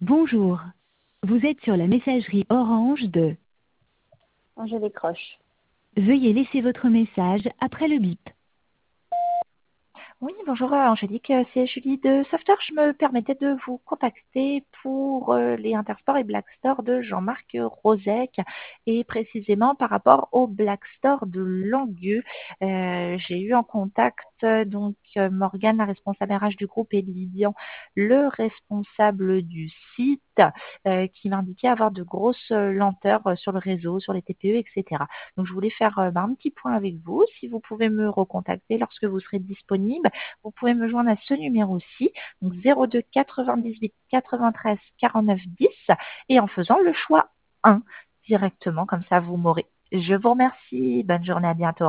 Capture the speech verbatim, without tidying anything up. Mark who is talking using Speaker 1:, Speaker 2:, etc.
Speaker 1: Bonjour. Vous êtes sur la messagerie Orange de
Speaker 2: Je décroche.
Speaker 1: Veuillez laisser votre message après le bip.
Speaker 2: Oui, bonjour euh, Angélique, euh, c'est Julie de Softer. Je me permettais de vous contacter pour euh, les Interstore et Black Store de Jean-Marc Rosec et précisément par rapport au Black Store de Langueux. Euh, j'ai eu en contact euh, donc euh, Morgane, la responsable R H du groupe, et Lydian, le responsable du site, euh, qui m'indiquait avoir de grosses euh, lenteurs euh, sur le réseau, sur les T P E, et cetera. Donc je voulais faire euh, bah, un petit point avec vous. Si vous pouvez me recontacter lorsque vous serez disponible, vous pouvez me joindre à ce numéro-ci, donc zéro deux quatre-vingt-dix-huit quatre-vingt-treize quarante-neuf dix, et en faisant le choix un directement, comme ça vous m'aurez. Je vous remercie. Bonne journée, à bientôt.